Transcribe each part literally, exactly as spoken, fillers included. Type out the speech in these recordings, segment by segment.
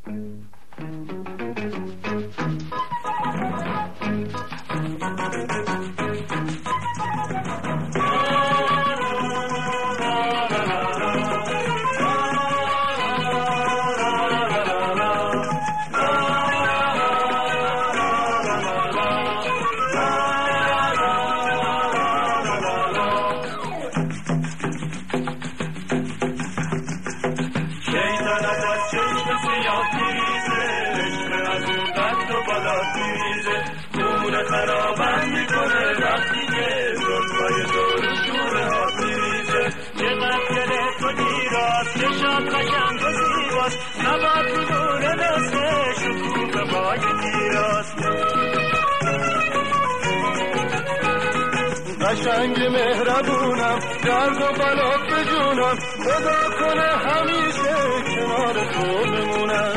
خرابم میکنه وقتی که زلفای دور شونه ها میریزه. چقدر دل تو دیراست، چشات قشنگ و زیباست، نبات میدونه دسته شکوفه بای دیراست. قشنگ مهربونم، درد و بلات به جونم، خدا کنه همیشه کنار تو بمونم.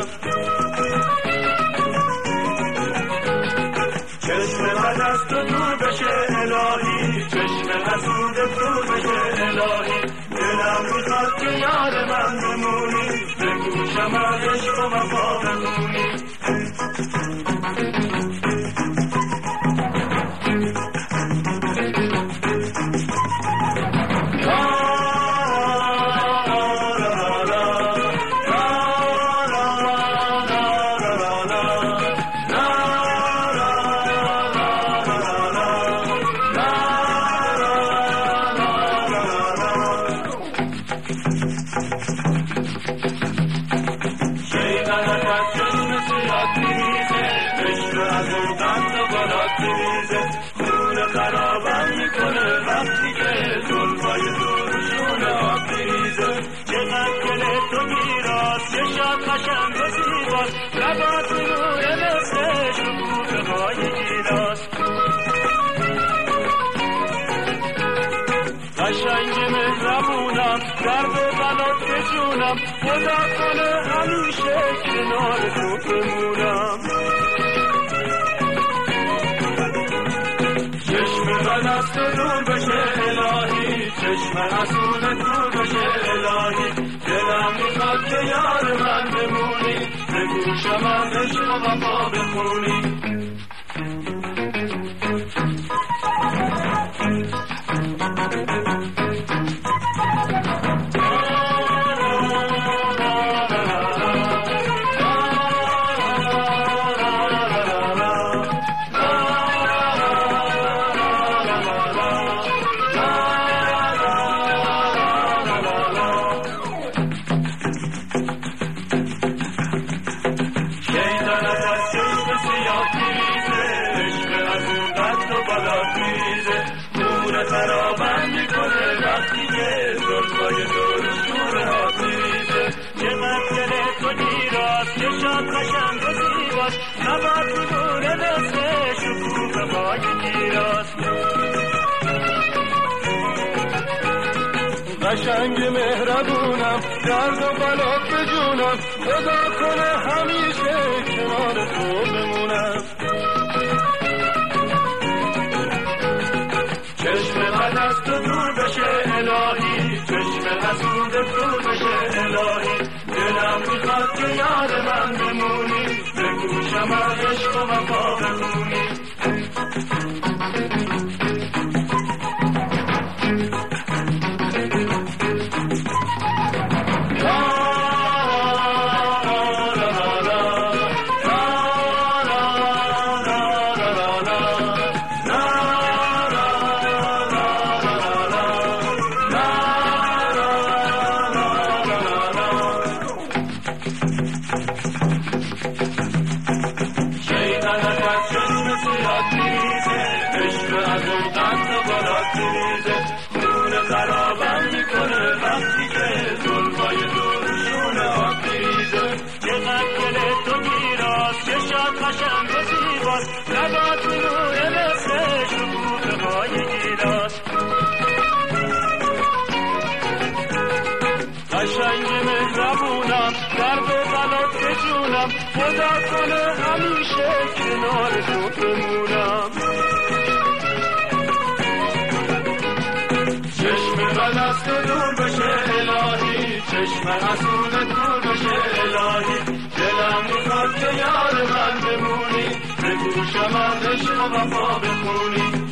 چشم من از تو دور بشه الهی، چشم حسود دور بشه الهی، دلم میخواد که یار من بمونی، به گوشم عشق و وفا بمونی. خرابم میکنه وقتی که زلفای دور شونه ها میریزه. چقدر دل تو گیراست، چشات قشنگ و زیباست، لبات میمونه مثل شکوفه های گیلاست. قشنگ مهربونم، درد و بلات به جونم، خدا کنه همیشه کنار تو بمونم. چشم از تو دور بشه الهی، چشم حسود دور بشه الهی، دلم میخواد که یار من بمونی، به گوشم از عشق و وفا بخونی. خرابم میکنه وقتی که زلفای دور شونه ها میریزه. چقدر دل تو دیراست، چشات قشنگ و زیباست، نبات میمونه مثل شکوفه بای دیراست. قشنگ مهربونم، درد و بلات به جونم، خدا کنه همیشه کنار تو بمونم. چشم من از تو دور بشه الهی، چشم حسود دور بشه الهی، دلم میخواد که یار من بمونی، به گوشم از عشق و وفا بخونی. خرابم میکنه وقتی که زلفای دور شونه ها میریزه. چقدر دل تو گیراست، چشات قشنگ و زیباست، لبات میمونه مثل شکوفه های گیلاست. قشنگ مهربونم، درد و بلات به جونم، خدا کنه همیشه کنار تو بمونم. چشم من از تو دور بشه الهی، چشم حسود دور بشه الهی، دلم که یار من بمونی، به گوشم از عشق و وفا بخونی.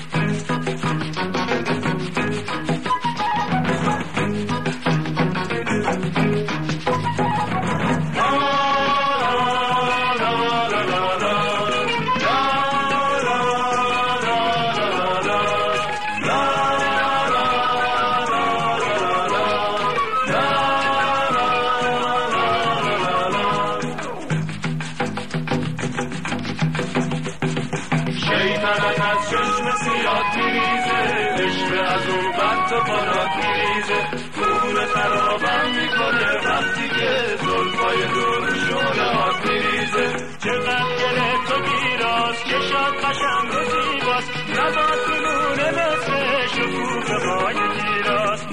شیطنت از چشم سیاد میریزه، عشق از اون بد و بارات میریزه، خون خرابم میکنه وقتی که زلفای دورشون آب میریزه. چقدر گله تو گیراست که شاد قشنگ و زیباست، نباد میمونه مثل شکوفه های گیراست.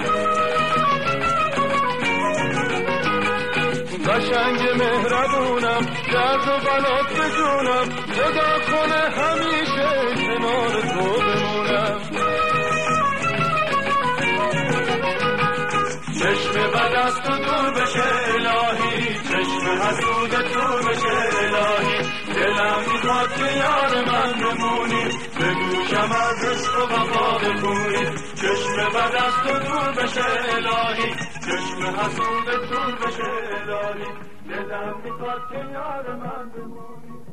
قشنگ مهربونم، درد و بلات به جونم، خدا کنه همیشه کنار تو بمونم. چشم بد از تو دور بشه الهی، چشم حسود دور بشه الهی، دلم میخواد که یار من بمونی، به گوشم از عشق و وفا بخونی. چشم بد از تو دور بشه الهی، چشم حسود دور بشه الهی، دلم میخواد که یار من بمونی.